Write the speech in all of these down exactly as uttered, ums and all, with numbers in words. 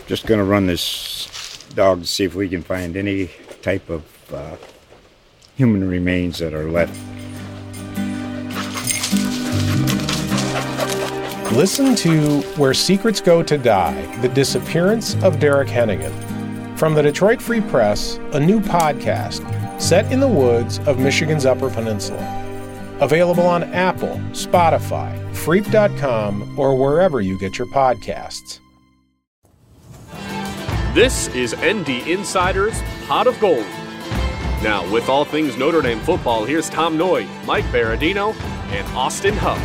just going to run this dog to see if we can find any type of uh, human remains that are left. Listen to Where Secrets Go to Die, The Disappearance of Derek Hennigan. From the Detroit Free Press, a new podcast set in the woods of Michigan's Upper Peninsula. Available on Apple, Spotify, Freep dot com, or wherever you get your podcasts. This is N D Insider's Pot of Gold. Now, with all things Notre Dame football, here's Tom Noy, Mike Berardino, and Austin Huff.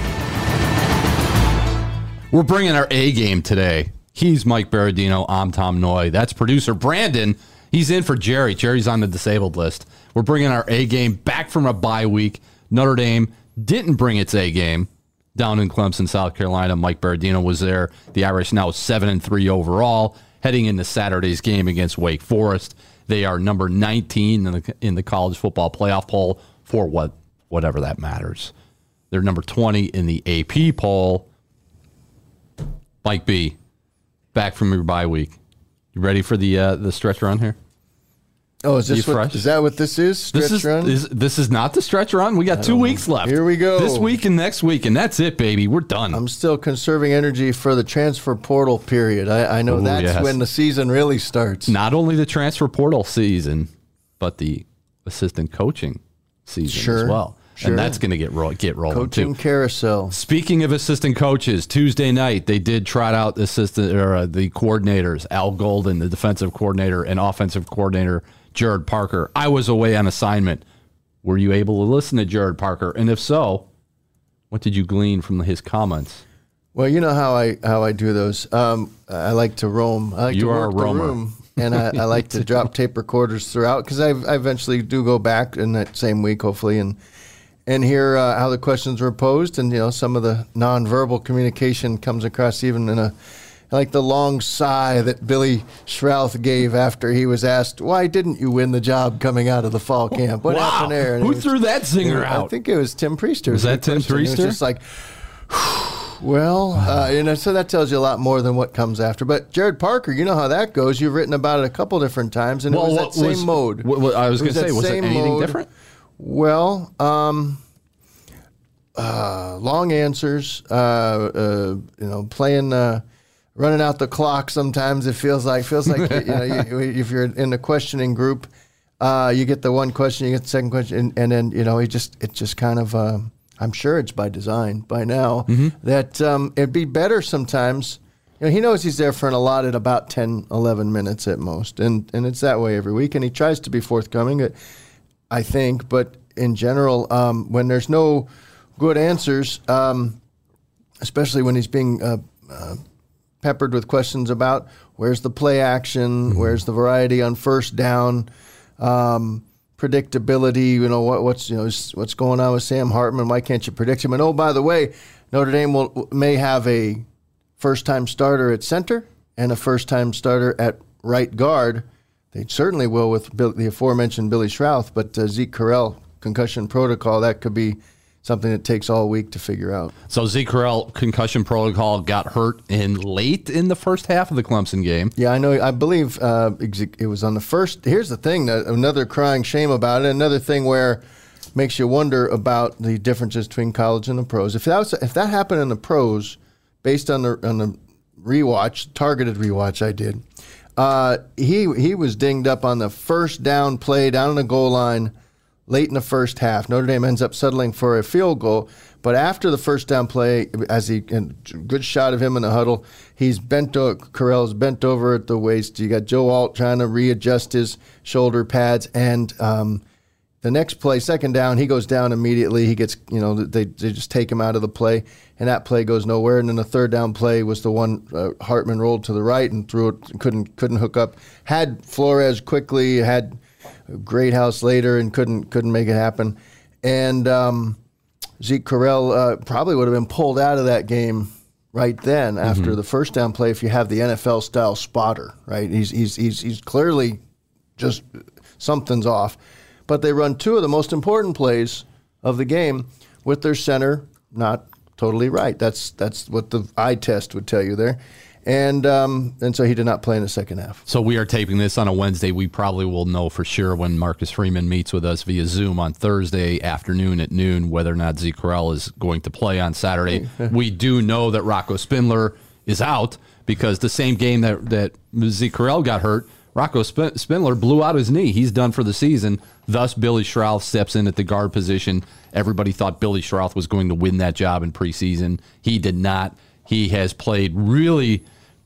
We're bringing our A game today. He's Mike Berardino. I'm Tom Noy. That's producer Brandon. He's in for Jerry. Jerry's on the disabled list. We're bringing our A game back from a bye week. Notre Dame didn't bring its A game down in Clemson, South Carolina. Mike Berardino was there. The Irish now seven and three overall, heading into Saturday's game against Wake Forest. They are number nineteen in the in the college football playoff poll for what whatever that matters. They're number twenty in the A P poll. Mike B, back from your bye week. You ready for the uh, the stretch run here? Oh, is this what, is that what this is? Stretch this is, run? Is, this is not the stretch run. We got two weeks left. Here we go. This week and next week, and that's it, baby. We're done. I'm still conserving energy for the transfer portal period. I, I know Ooh, that's yes. when the season really starts. Not only the transfer portal season, but the assistant coaching season sure. as well. Sure. And that's going to get ro- get rolling Coaching too. carousel. Speaking of assistant coaches, Tuesday night they did trot out the assistant or uh, the coordinators, Al Golden, the defensive coordinator, and offensive coordinator Jared Parker. I was away on assignment. Were you able to listen to Jared Parker? And if so, what did you glean from his comments? Well, you know how I how I do those. Um, I like to roam. I like you to are work a roamer. the room, and I, I like to drop tape recorders throughout because I, I eventually do go back in that same week, hopefully, and and hear uh, how the questions were posed, and you know some of the nonverbal communication comes across even in a. Like the long sigh that Billy Schrouth gave after he was asked, why didn't you win the job coming out of the fall camp? What wow. happened there? And Who was, threw that zinger out? I think it was Tim Priester. Was that Tim Priester? It was just like, well, uh, you know, so that tells you a lot more than what comes after. But Jared Parker, you know how that goes. You've written about it a couple different times, and well, it was that same was, mode. What, what, I was going to say, was it anything mode. different? Well, um... Uh, long answers, uh, uh, you know, playing, uh, running out the clock. Sometimes it feels like feels like you know, you, if you're in the questioning group, uh, you get the one question, you get the second question, and, and then you know, it just it just kind of. Uh, I'm sure it's by design by now mm-hmm. that um, it'd be better sometimes. You know, he knows he's there for an allotted about ten, eleven minutes at most, and and it's that way every week. And he tries to be forthcoming, I think, but in general, um, when there's no good answers, um, especially when he's being uh, uh, peppered with questions about where's the play action, mm-hmm. where's the variety on first down, um, predictability. You know what, what's you know what's going on with Sam Hartman? Why can't you predict him? And oh, by the way, Notre Dame will may have a first-time starter at center and a first-time starter at right guard. They certainly will with Bill, the aforementioned Billy Schrouth, but uh, Zeke Correll concussion protocol that could be something that takes all week to figure out. So Zeke Correll concussion protocol got hurt in late in the first half of the Clemson game. Yeah, I know. I believe uh, it was on the first. Here's the thing, another crying shame about it, another thing where makes you wonder about the differences between college and the pros. If that was, if that happened in the pros, based on the on the rewatch, targeted rewatch I did, uh, he he was dinged up on the first down play down on the goal line late in the first half. Notre Dame ends up settling for a field goal, but after the first down play, as he and good shot of him in the huddle, he's bent. Correll's bent over at the waist. You got Joe Alt trying to readjust his shoulder pads, and um, the next play, second down, he goes down immediately. He gets, you know, they they just take him out of the play, and that play goes nowhere. And then the third down play was the one uh, Hartman rolled to the right and threw it, couldn't couldn't hook up. Had Flores quickly, had Greathouse later, and couldn't couldn't make it happen. And um, Zeke Correll uh, probably would have been pulled out of that game right then after mm-hmm. the first down play if you have the N F L style spotter, right? He's he's he's he's clearly just something's off. But they run two of the most important plays of the game with their center not totally right. That's that's what the eye test would tell you there. And um, and so he did not play in the second half. So we are taping this on a Wednesday. We probably will know for sure when Marcus Freeman meets with us via Zoom on Thursday afternoon at noon whether or not Zeke Correll is going to play on Saturday. We do know that Rocco Spindler is out because the same game that, that Zeke Correll got hurt, Rocco Sp- Spindler blew out his knee. He's done for the season. Thus, Billy Schrouth steps in at the guard position. Everybody thought Billy Schrouth was going to win that job in preseason. He did not. He has played really,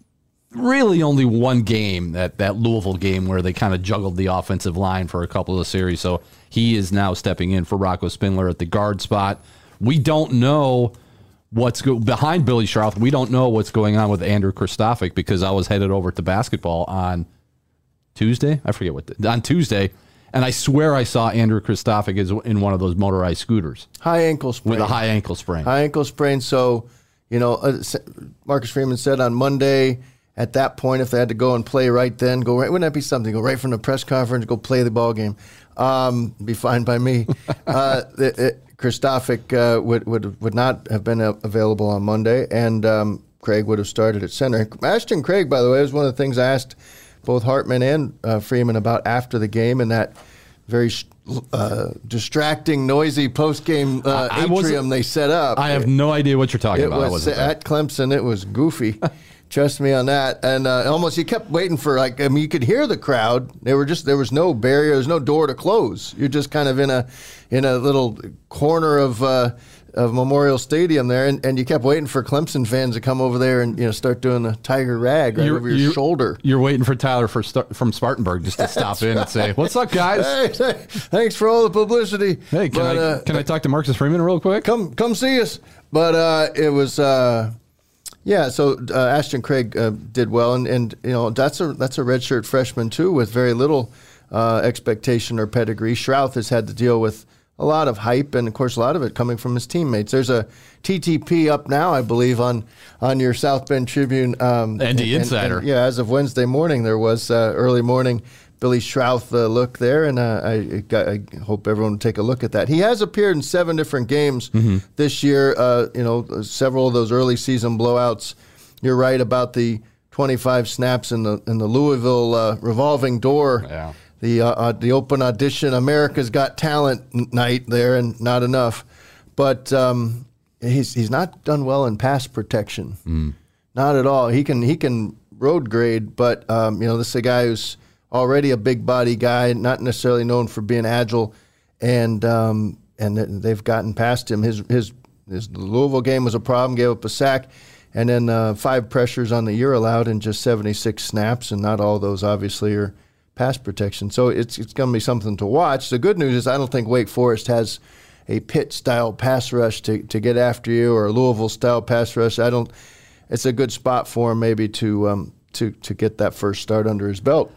really only one game, that, that Louisville game where they kind of juggled the offensive line for a couple of series. So he is now stepping in for Rocco Spindler at the guard spot. We don't know what's go- behind Billy Schrouth. We don't know what's going on with Andrew Kristofic because I was headed over to basketball on Tuesday. I forget what the, on Tuesday. And I swear I saw Andrew Kristofic is in one of those motorized scooters. High ankle sprain. With a high ankle sprain. High ankle sprain. So, you know, uh, Marcus Freeman said on Monday, at that point, if they had to go and play right then, go right. Wouldn't that be something? Go right from the press conference, go play the ball game. Um, be fine by me. uh, it, it, Kristofic uh, would, would would not have been available on Monday, and um, Craig would have started at center. Ashton Craig, by the way, was one of the things I asked both Hartman and uh, Freeman about after the game, and that very uh, distracting, noisy post-game uh, I, I atrium they set up. I have no idea what you're talking it about. Was, I wasn't there. At Clemson, it was goofy. Trust me on that. And uh, almost you kept waiting for, like, I mean, you could hear the crowd. They were just, there was no barrier, there was no door to close. You're just kind of in a in a little corner of uh, of Memorial Stadium there, and, and you kept waiting for Clemson fans to come over there and, you know, start doing the tiger rag right You're- over your you're- shoulder. You're waiting for Tyler for Star- from Spartanburg just to stop in and say, "What's up, guys? Hey, hey, thanks for all the publicity. Hey, can But, I uh, can I talk to Marcus Freeman real quick?" come come see us. But uh, it was uh, yeah. So uh, Ashton Craig uh, did well, and, and you know that's a that's a redshirt freshman too, with very little uh, expectation or pedigree. Schrouth has had to deal with a lot of hype, and of course a lot of it coming from his teammates. There's a T T P up now, I believe, on on your South Bend Tribune. Um, And the Insider. yeah, as of Wednesday morning, there was uh, early morning Billy Schrouth uh, look there, and uh, I, got, I hope everyone will take a look at that. He has appeared in seven different games Mm-hmm. this year. Uh, you know, several of those early season blowouts. You're right about the twenty-five snaps in the in the Louisville uh, revolving door. Yeah. The uh, uh, the open audition, America's Got Talent n- night there, and not enough. But um, he's he's not done well in pass protection. Mm. Not at all. He can he can road grade, but um, you know, this is a guy who's already a big body guy, not necessarily known for being agile, and um, and they've gotten past him. His his his Louisville game was a problem. Gave up a sack, and then uh, five pressures on the year allowed in just seventy-six snaps, and not all those obviously are pass protection. So it's it's going to be something to watch. The good news is I don't think Wake Forest has a Pitt-style pass rush to, to get after you, or a Louisville-style pass rush. I don't. It's a good spot for him maybe to um, to to get that first start under his belt.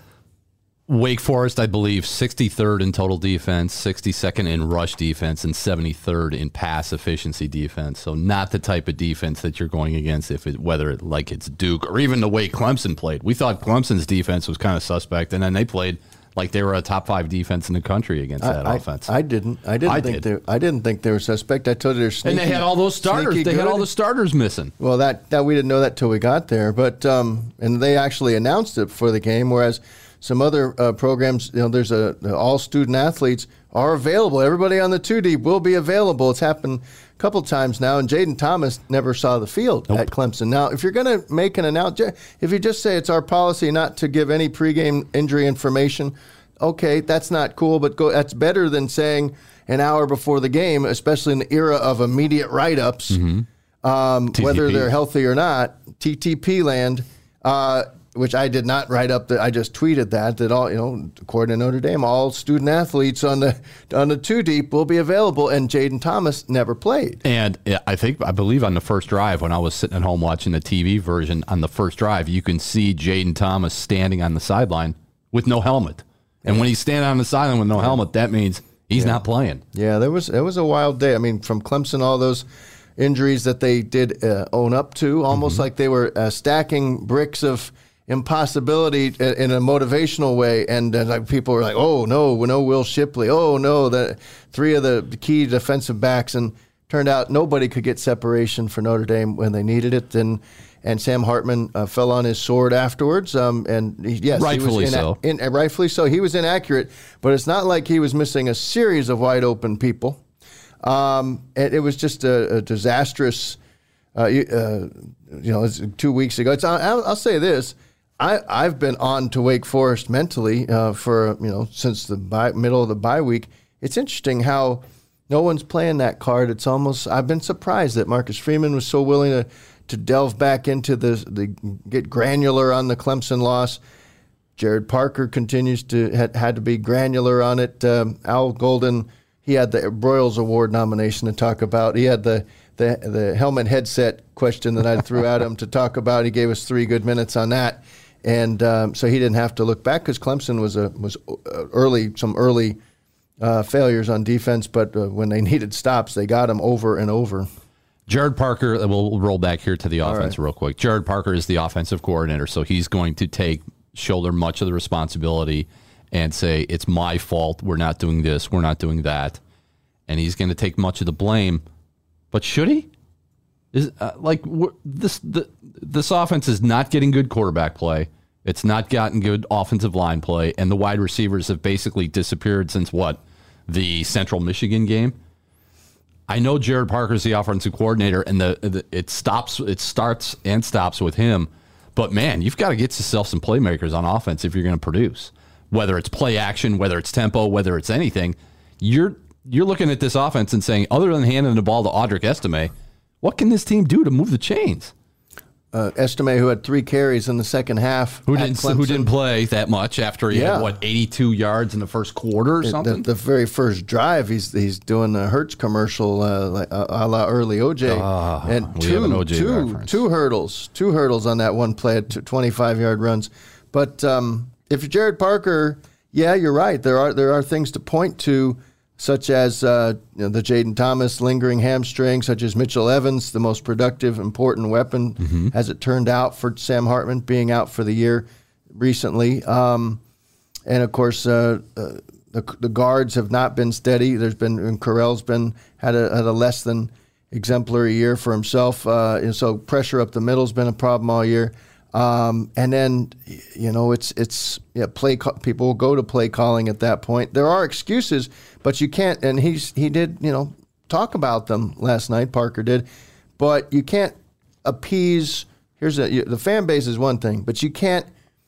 Wake Forest, I believe, sixty-third in total defense, sixty-second in rush defense, and seventy-third in pass efficiency defense. So not the type of defense that you're going against, if it, whether it, like it's Duke or even the way Clemson played. We thought Clemson's defense was kind of suspect, and then they played like they were a top five defense in the country against that I, offense. I, I didn't. I didn't I think did. they. I didn't think they were suspect. I told you they're sneaky. and they had all those starters. sneaky They had good. all the starters missing. Well, that, that we didn't know that till we got there, but um, and they actually announced it before the game. Whereas some other uh, programs, you know, there's a all student athletes are available. Everybody on the two deep will be available. It's happened a couple times now, and Jaden Thomas never saw the field at Clemson. Now, if you're going to make an announcement, if you just say it's our policy not to give any pregame injury information, okay, that's not cool, but go. That's better than saying an hour before the game, especially in the era of immediate write-ups. Mm-hmm. Um, T T P. whether they're healthy or not, T T P land, uh, which I did not write up. That I just tweeted that that all you know, according to Notre Dame, all student athletes on the on the two deep will be available, and Jaden Thomas never played. And I think, I believe on the first drive, when I was sitting at home watching the T V version, on the first drive, you can see Jaden Thomas standing on the sideline with no helmet. And when he's standing on the sideline with no helmet, that means he's not playing. Yeah, there was it was a wild day. I mean, from Clemson, all those injuries that they did uh, own up to, almost Mm-hmm. like they were uh, stacking bricks of impossibility in, in a motivational way. And uh, like people were like, "Oh no, no Will Shipley. Oh no, the three of the key defensive backs." And turned out nobody could get separation for Notre Dame when they needed it. And and Sam Hartman uh, fell on his sword afterwards. Um, and he, yes, rightfully he was so. In, in, rightfully so. He was inaccurate, but it's not like he was missing a series of wide open people. Um, it, it was just a, a disastrous. Uh, you, uh, you know, it's two weeks ago. It's. I'll, I'll say this. I, I've been on to Wake Forest mentally uh, for, you know, since the bye, middle of the bye week. It's interesting how no one's playing that card. It's almost, I've been surprised that Marcus Freeman was so willing to, to delve back into the, the, get granular on the Clemson loss. Jared Parker continues to, had, had to be granular on it. Um, Al Golden, he had the Broyles Award nomination to talk about. He had the, the, the helmet headset question that I threw at him to talk about. He gave us three good minutes on that. And um, so he didn't have to look back because Clemson was a was early some early uh, failures on defense, but uh, when they needed stops, they got them over and over. Jared Parker, we'll roll back here to the offense right. real quick. Jared Parker is the offensive coordinator, so he's going to take shoulder much of the responsibility and say it's my fault. We're not doing this. We're not doing that, and he's going to take much of the blame. But should he? Is uh, like this the, this offense is not getting good quarterback play. It's not gotten good offensive line play, and the wide receivers have basically disappeared since what? The Central Michigan game. I know Jared Parker's the offensive coordinator, and the, the it stops it starts and stops with him. But man, you've got to get yourself some playmakers on offense if you're going to produce. Whether it's play action, whether it's tempo, whether it's anything, you're you're looking at this offense and saying, other than handing the ball to Audric Estime, what can this team do to move the chains? Uh, Estime, who had three carries in the second half, who didn't who didn't play that much after he yeah. had what eighty-two yards in the first quarter or something. The, the very first drive, he's he's doing a Hertz commercial uh, like, uh, a la early O J, uh, and we have an two O J two reference. two hurdles, two hurdles on that one play at twenty-five yard runs. But um, if you're Jared Parker, yeah, you're right. There are there are things to point to, such as uh, you know, the Jaden Thomas lingering hamstring, such as Mitchell Evans, the most productive, important weapon, mm-hmm. as it turned out for Sam Hartman, being out for the year recently. Um, and, of course, uh, uh, the, the guards have not been steady. There's been, and Correll's been, had a, had a less than exemplary year for himself. Uh, and so pressure up the middle has been a problem all year. Um, and then, you know, it's, it's, yeah, play, people will go to play calling at that point. There are excuses, but you can't, and he's, he did, you know, talk about them last night, Parker did, but you can't appease, here's a, you, the fan base is one thing, but you can't,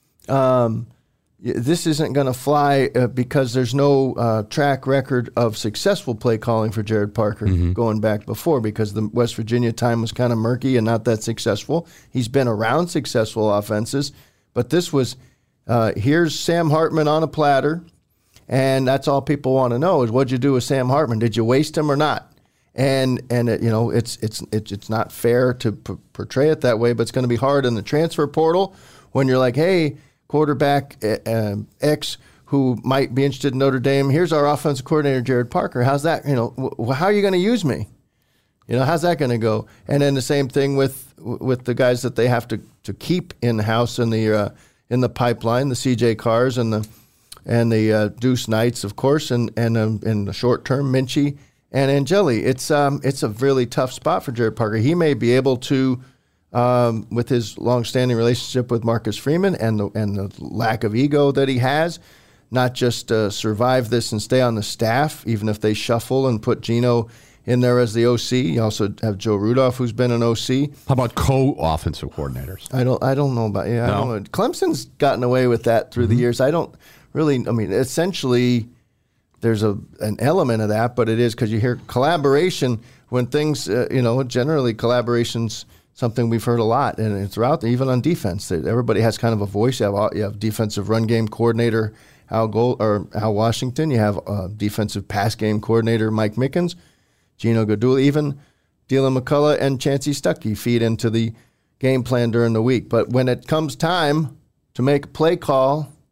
um, this isn't going to fly uh, because there's no uh, track record of successful play calling for Jared Parker mm-hmm. going back before, because the West Virginia time was kind of murky and not that successful. He's been around successful offenses, but this was, uh, here's Sam Hartman on a platter, and that's all people want to know is, what'd you do with Sam Hartman? Did you waste him or not? And and it, you know, it's it's it's it's not fair to p- portray it that way, but it's going to be hard in the transfer portal when you're like, hey, quarterback uh, X who might be interested in Notre Dame, here's our offensive coordinator, Jared Parker. How's that, you know, w- how are you going to use me? You know, how's that going to go? And then the same thing with with the guys that they have to, to keep in-house in the uh, in the pipeline, the C J Carrs and the and the uh, Deuce Knights, of course, and and um, in the short term, Minchie and Angeli. It's um it's a really tough spot for Jared Parker. He may be able to, Um, with his long-standing relationship with Marcus Freeman and the and the lack of ego that he has, not just uh, survive this and stay on the staff, even if they shuffle and put Gino in there as the O C. You also have Joe Rudolph, who's been an O C. How about co-offensive coordinators? I don't I don't know about yeah. No. I don't know. Clemson's gotten away with that through mm-hmm. the years. I don't really. I mean, essentially, there's a an element of that, but it is because you hear collaboration when things. Uh, you know, generally collaborations. Something we've heard a lot, and it's throughout, even on defense. Everybody has kind of a voice. You have, you have defensive run game coordinator Al Gold, or Al Washington. You have uh, defensive pass game coordinator Mike Mickens, Gino Gadula, even Dylan McCullough and Chancey Stuckey feed into the game plan during the week. But when it comes time to make a play call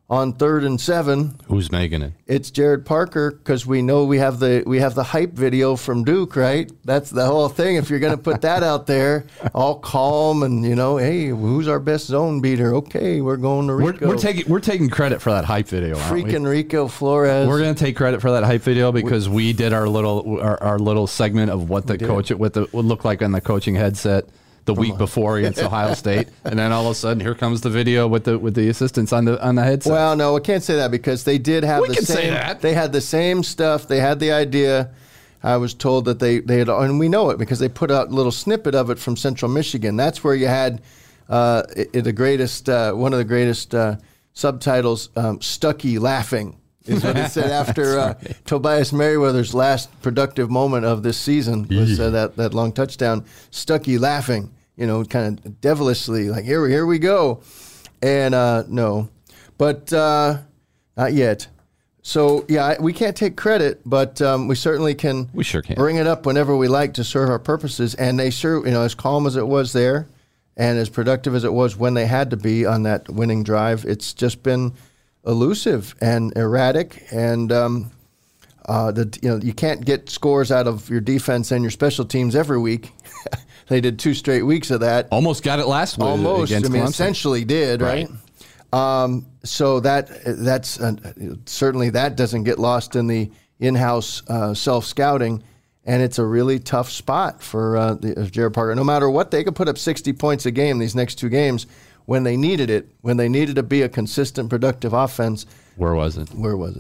on third and seven. Who's making it? It's Jared Parker, because we know we have the we have the hype video from Duke, right? That's the whole thing. If you're going to put that out there, all calm and, you know, hey, who's our best zone beater? Okay, we're going to Rico. We're, we're taking we're taking credit for that hype video, aren't we? Freaking Rico Flores. We're going to take credit for that hype video because we, we did our little our, our little segment of what the coach what the would look like on the coaching headset the Come week on. before against Ohio State, and then all of a sudden here comes the video with the with the assistants on the on the headset. Well, no, we can't say that because they did have we the can same. Say that. They had the same stuff. They had the idea. I was told that they they had, and we know it because they put out a little snippet of it from Central Michigan. That's where you had uh, it, the greatest uh, one of the greatest uh, subtitles, um, Stuckey laughing. Is what it said after uh, right. Tobias Merriweather's last productive moment of this season was uh, that, that long touchdown. Stuckey laughing, you know, kind of devilishly, like, here, here we go. And uh, no, but uh, not yet. So, yeah, we can't take credit, but um, we certainly can, we sure can bring it up whenever we like to serve our purposes. And they sure, you know, as calm as it was there and as productive as it was when they had to be on that winning drive, it's just been elusive and erratic, and um, uh, the you know you can't get scores out of your defense and your special teams every week. They did two straight weeks of that. Almost got it last week. Almost, against I mean, Clemson. essentially did right. right? Um, so that that's uh, certainly that doesn't get lost in the in-house uh, self-scouting, and it's a really tough spot for uh, the, Jared Parker. No matter what, they could put up sixty points a game these next two games. When they needed it, when they needed to be a consistent, productive offense. Where was it? Where was it?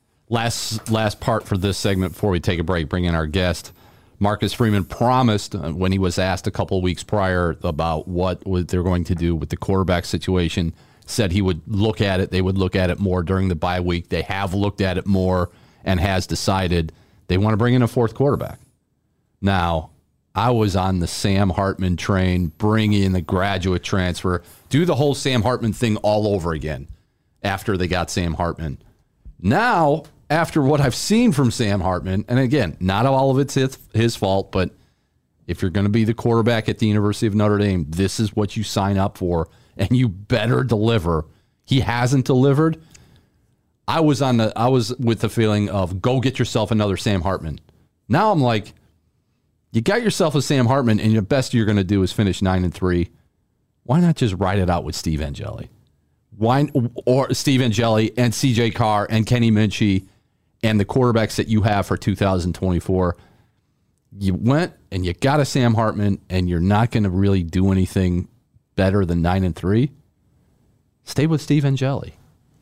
Last last part for this segment before we take a break, bring in our guest. Marcus Freeman promised uh, when he was asked a couple of weeks prior about what they're going to do with the quarterback situation, said he would look at it. They would look at it more during the bye week. They have looked at it more and has decided they want to bring in a fourth quarterback. Now, I was on the Sam Hartman train, bring in the graduate transfer, do the whole Sam Hartman thing all over again after they got Sam Hartman. Now, after what I've seen from Sam Hartman, and again, not all of it's his, his fault, but if you're going to be the quarterback at the University of Notre Dame, this is what you sign up for, and you better deliver. He hasn't delivered. I was on the I was with the feeling of go get yourself another Sam Hartman. Now I'm like, you got yourself a Sam Hartman, and the best you're going to do is finish nine and three. Why not just ride it out with Steve Angeli? Why or Steve Angeli and C J Carr and Kenny Minchie and the quarterbacks that you have for two thousand twenty-four? You went and you got a Sam Hartman, and you're not going to really do anything better than nine and three. Stay with Steve Angeli.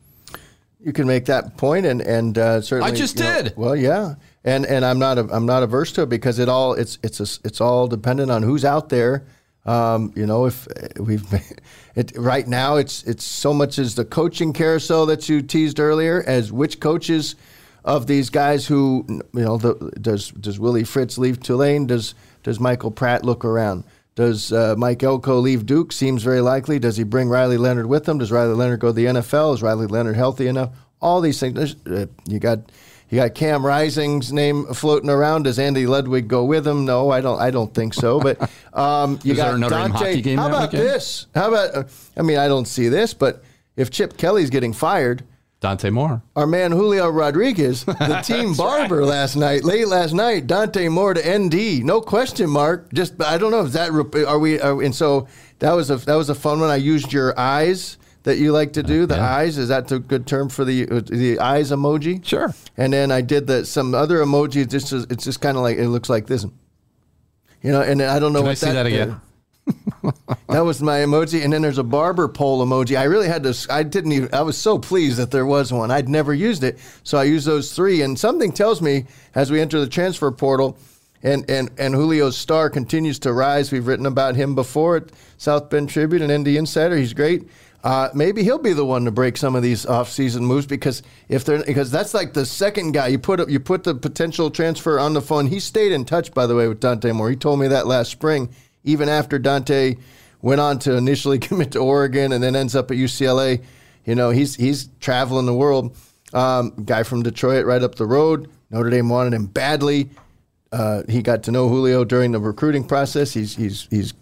You can make that point, and and uh, certainly I just you know, did. Well, yeah, and and I'm not a, I'm not averse to it because it all it's it's a, it's all dependent on who's out there. Um, you know, if we've it right now, it's it's so much as the coaching carousel that you teased earlier as which coaches of these guys who you know the, does does Willie Fritz leave Tulane? Does does Michael Pratt look around? Does uh, Mike Elko leave Duke? Seems very likely. Does he bring Riley Leonard with him? Does Riley Leonard go to the N F L? Is Riley Leonard healthy enough? All these things. Uh, you got you got Cam Rising's name floating around. Does Andy Ludwig go with him? No, I don't. I don't think so. But um, you Is got there another Dante. hockey game How that about weekend? this? How about? Uh, I mean, I don't see this, but if Chip Kelly's getting fired. Dante Moore. Our man Julio Rodriguez, the team barber right. last night, late last night, Dante Moore to N D, no question mark. Just I don't know if that are we are, and so that was a that was a fun one. I used your eyes that you like to do. The yeah. eyes, is that a good term for the the eyes emoji? Sure. And then I did the some other emoji. Just it's just kind of like it looks like this, you know. And I don't know. Can what I see that, that again? Uh, that was my emoji, and then there's a barber pole emoji. I really had to. I didn't even. I was so pleased that there was one. I'd never used it, so I used those three. And something tells me as we enter the transfer portal, and and and Julio's star continues to rise. We've written about him before at South Bend Tribune and Indy Insider. He's great. Uh, maybe he'll be the one to break some of these off-season moves because if they're because that's like the second guy you put up. You put the potential transfer on the phone. He stayed in touch, by the way, with Dante Moore. He told me that last spring. Even after Dante went on to initially commit to Oregon and then ends up at U C L A, you know, he's he's traveling the world. Um, guy from Detroit right up the road. Notre Dame wanted him badly. Uh, he got to know Julio during the recruiting process. He's he's he's he's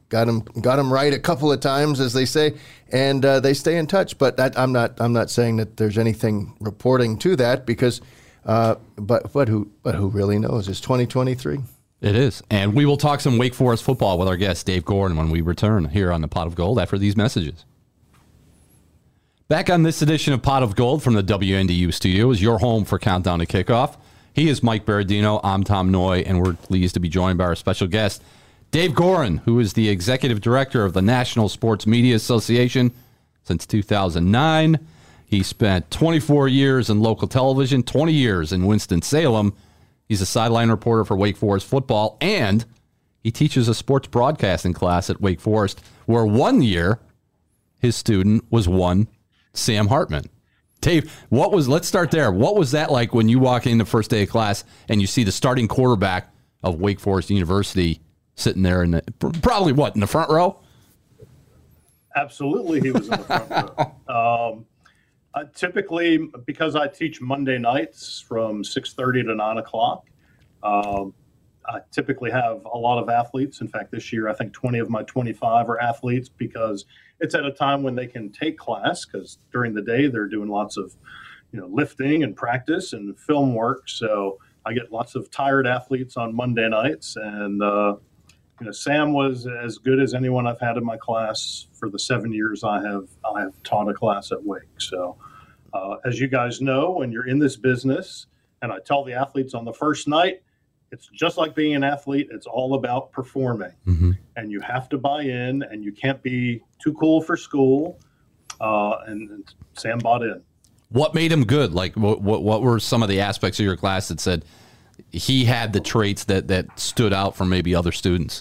got him got him right a couple of times, as they say, and uh, they stay in touch. But that, I'm not I'm not saying that there's anything reporting to that because, uh, but but who but who really knows? It's twenty twenty-three. It is, and we will talk some Wake Forest football with our guest Dave Gordon when we return here on the Pot of Gold after these messages. Back on this edition of Pot of Gold from the W N D U studio is your home for Countdown to Kickoff. He is Mike Berardino. I'm Tom Noy, and we're pleased to be joined by our special guest, Dave Gorin, who is the executive director of the National Sports Media Association since two thousand nine. He spent twenty-four years in local television, twenty years in Winston-Salem. He's a sideline reporter for Wake Forest football, and he teaches a sports broadcasting class at Wake Forest, where one year his student was one Sam Hartman. Dave, what was, let's start there. What was that like when you walk in the first day of class and you see the starting quarterback of Wake Forest University sitting there in the, probably what, in the front row? Absolutely, he was in the front row. Um, uh, typically, because I teach Monday nights from six thirty to nine o'clock, um, I typically have a lot of athletes. In fact, this year, I think twenty of my twenty-five are athletes because it's at a time when they can take class, because during the day they're doing lots of, you know, lifting and practice and film work. So I get lots of tired athletes on Monday nights. And, uh, you know, Sam was as good as anyone I've had in my class for the seven years I have I have taught a class at Wake. So uh, as you guys know, when you're in this business, and I tell the athletes on the first night, it's just like being an athlete. It's all about performing. Mm-hmm. And you have to buy in, and you can't be too cool for school. Uh, and, and Sam bought in. What made him good? Like, what, what what were some of the aspects of your class that said he had the traits that, that stood out from maybe other students?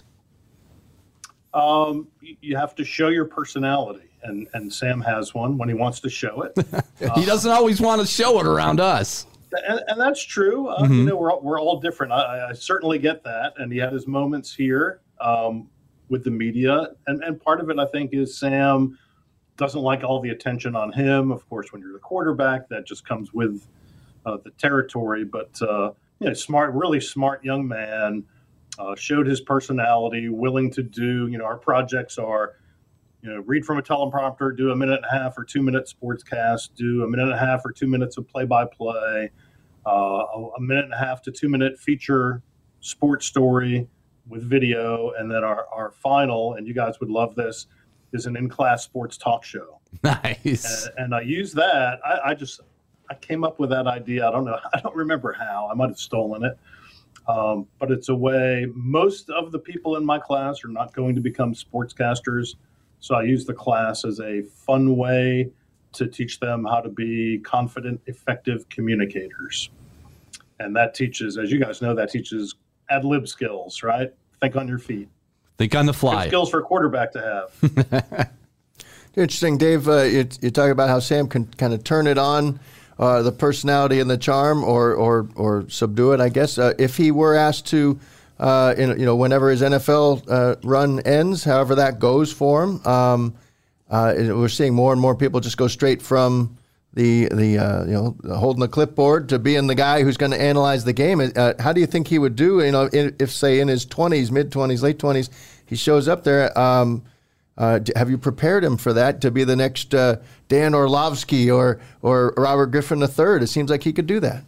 Um, you have to show your personality, and, and Sam has one when he wants to show it. He uh, doesn't always want to show it around us. And, and that's true. Uh, mm-hmm. You know, we're all, we're all different. I, I certainly get that. And he had his moments here um, with the media. And, and part of it, I think, is Sam doesn't like all the attention on him. Of course, when you're the quarterback, that just comes with uh, the territory. But, uh, you know, smart, really smart young man, uh, showed his personality, willing to do, you know, our projects are, you know, read from a teleprompter, do a minute and a half or two minute sportscast, do a minute and a half or two minutes of play-by-play, uh, a minute and a half to two minute feature sports story with video. And then our, our final, and you guys would love this, is an in-class sports talk show. Nice. And, and I use that. I, I just, I came up with that idea. I don't know. I don't remember how. I might have stolen it. Um, but it's a way, most of the people in my class are not going to become sportscasters. So I use the class as a fun way to teach them how to be confident, effective communicators. And that teaches, as you guys know, that teaches ad-lib skills, right? Think on your feet. Think on the fly. Good skills for a quarterback to have. Interesting, Dave. Uh, you, you talk about how Sam can kind of turn it on, uh, the personality and the charm, or or or subdue it. I guess uh, if he were asked to, uh, in, you know, whenever his N F L uh, run ends, however that goes for him, um, uh, we're seeing more and more people just go straight from the the uh, you know holding the clipboard to being the guy who's going to analyze the game. Uh, how do you think he would do? You know, if say in his twenties, mid twenties, late twenties, he shows up there. Um, uh, have you prepared him for that to be the next uh, Dan Orlovsky or or Robert Griffin the third? It seems like he could do that.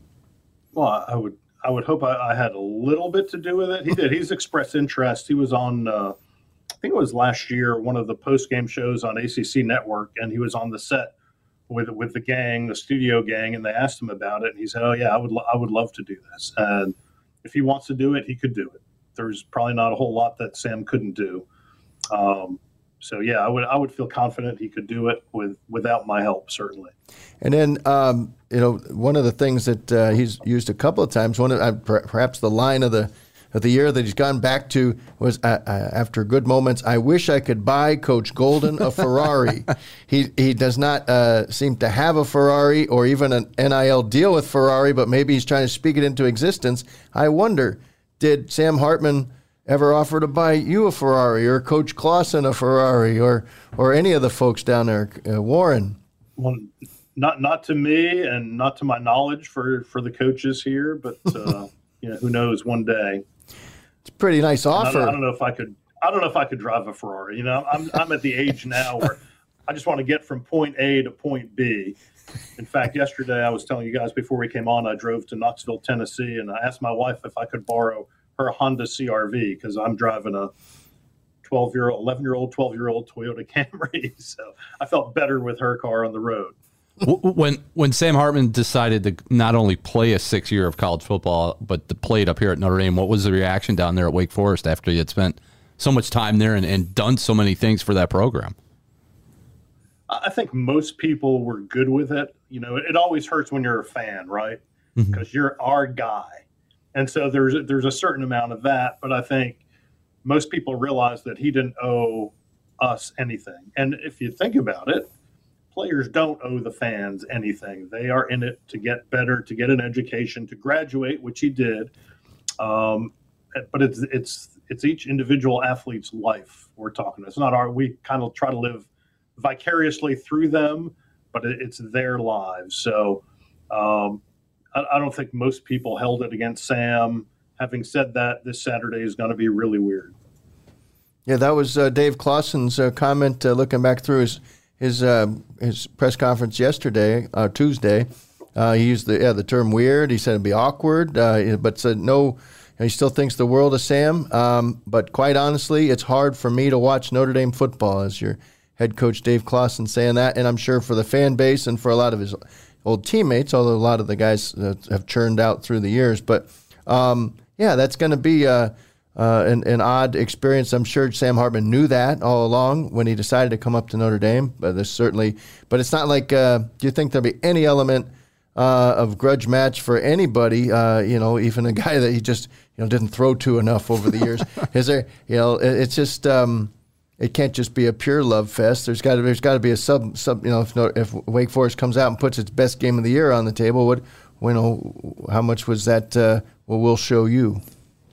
Well, I would I would hope I, I had a little bit to do with it. He did. He's expressed interest. He was on. Uh, I think it was last year, one of the post game shows on A C C Network, and he was on the set with with the gang, the studio gang, and they asked him about it, and he said, "Oh yeah, I would lo- I would love to do this." And if he wants to do it, he could do it. There's probably not a whole lot that Sam couldn't do. Um, so yeah, I would I would feel confident he could do it with without my help, certainly. And then um, you know, one of the things that uh, he's used a couple of times, one of uh, per- perhaps the line of the of the year that he's gone back to was uh, uh, after good moments, I wish I could buy Coach Golden a Ferrari. he he does not uh, seem to have a Ferrari or even an N I L deal with Ferrari, but maybe he's trying to speak it into existence. I wonder, did Sam Hartman ever offer to buy you a Ferrari, or Coach Clausen a Ferrari, or or any of the folks down there, uh, Warren? Well, not not to me, and not to my knowledge for, for the coaches here, but uh, you know, who knows? One day. It's a pretty nice offer. I don't, I don't know if I could. I don't know if I could drive a Ferrari. You know, I'm I'm at the age now where I just want to get from point A to point B. In fact, yesterday I was telling you guys before we came on, I drove to Knoxville, Tennessee, and I asked my wife if I could borrow her Honda C R V because I'm driving a twelve-year-old, eleven-year-old, twelve-year-old Toyota Camry. So I felt better with her car on the road. When when Sam Hartman decided to not only play a six year of college football, but to play it up here at Notre Dame, what was the reaction down there at Wake Forest after he had spent so much time there and, and done so many things for that program? I think most people were good with it. You know, it, it always hurts when you're a fan, right? Because mm-hmm. you're our guy. And so there's a, there's a certain amount of that. But I think most people realize that he didn't owe us anything. And if you think about it, players don't owe the fans anything. They are in it to get better, to get an education, to graduate, which he did. Um, but it's it's it's each individual athlete's life we're talking. It's not our. We kind of try to live vicariously through them, but it, it's their lives. So um, I, I don't think most people held it against Sam. Having said that, this Saturday is going to be really weird. Yeah, that was uh, Dave Clawson's uh, comment uh, looking back through his his uh, his press conference yesterday, uh, Tuesday. Uh, he used the yeah the term weird. He said it'd be awkward, uh, but said no. He still thinks the world of Sam. Um, but quite honestly, it's hard for me to watch Notre Dame football, as your head coach Dave Clawson saying that, and I'm sure for the fan base and for a lot of his old teammates, although a lot of the guys uh, have churned out through the years. But um, yeah, that's going to be uh, uh, an, an odd experience. I'm sure Sam Hartman knew that all along when he decided to come up to Notre Dame. But there's certainly, but it's not like. Uh, do you think there'll be any element uh, of grudge match for anybody? Uh, you know, even a guy that he just you know didn't throw to enough over the years. Is there? You know, it, it's just. Um, It can't just be a pure love fest. There's got to there's got to be a sub sub. You know, if no, if Wake Forest comes out and puts its best game of the year on the table, what you know, how much was that? Uh, well, we'll show you.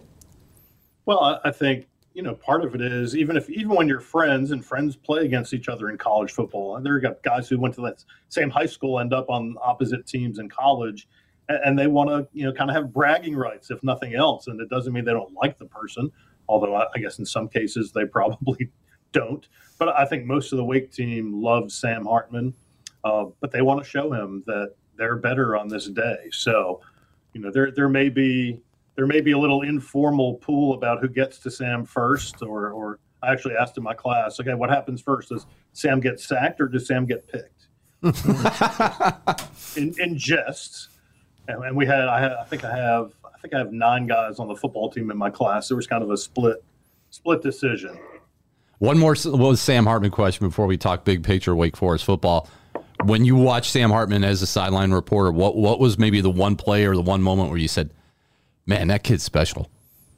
Well, I, I think you know part of it is even if even when you're friends and friends play against each other in college football, and there are guys who went to that same high school end up on opposite teams in college, and, and they want to you know kind of have bragging rights if nothing else, and it doesn't mean they don't like the person. Although I, I guess in some cases they probably don't. But I think most of the Wake team loves Sam Hartman, uh, but they want to show him that they're better on this day. So, you know, there there may be there may be a little informal pool about who gets to Sam first, or or I actually asked in my class, okay, what happens first? Does Sam get sacked or does Sam get picked? in in jest, and, and we had I had I think I have I think I have nine guys on the football team in my class. There was kind of a split split decision. One more what was Sam Hartman question before we talk big picture Wake Forest football. When you watch Sam Hartman as a sideline reporter, what what was maybe the one play or the one moment where you said, man, that kid's special?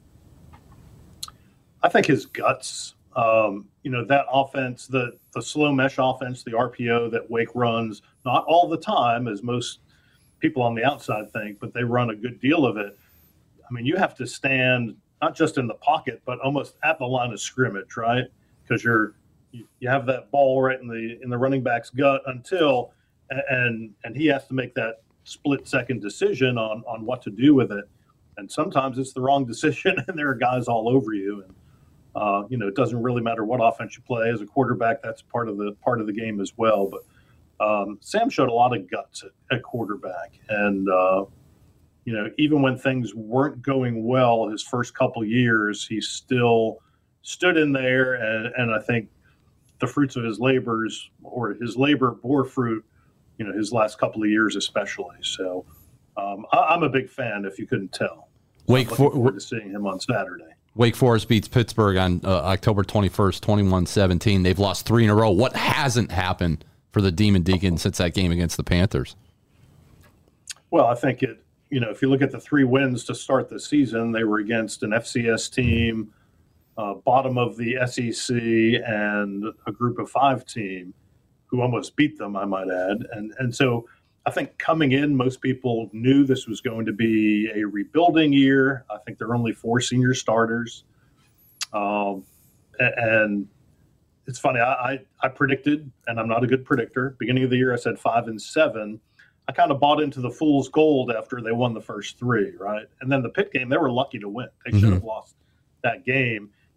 I think his guts, um, you know, that offense, the, the slow mesh offense, the R P O that Wake runs, not all the time, as most people on the outside think, but they run a good deal of it. I mean, you have to stand not just in the pocket, but almost at the line of scrimmage, right? Because you're you, you have that ball right in the in the running back's gut until and and he has to make that split second decision on on what to do with it, and sometimes it's the wrong decision and there are guys all over you, and uh, you know it doesn't really matter what offense you play as a quarterback. That's part of the part of the game as well. But um, Sam showed a lot of guts at, at quarterback, and uh, you know even when things weren't going well his first couple years, he still stood in there, and, and I think the fruits of his labors, or his labor bore fruit, you know, his last couple of years especially. So um, I, I'm a big fan, if you couldn't tell. So Wake I'm looking for, forward to seeing him on Saturday. Wake Forest beats Pittsburgh on uh, October twenty-first, twenty-one seventeen. They've lost three in a row. What hasn't happened for the Demon Deacons since that game against the Panthers? Well, I think it, you know, if you look at the three wins to start the season, they were against an F C S team, Uh, bottom of the S E C, and a group of five team who almost beat them, I might add. And and so I think coming in, most people knew this was going to be a rebuilding year. I think there are only four senior starters. Um, and it's funny, I, I, I predicted, and I'm not a good predictor, beginning of the year I said five and seven. I kind of bought into the fool's gold after they won the first three, right? And then the Pitt game, they were lucky to win. They should have mm-hmm. lost that game.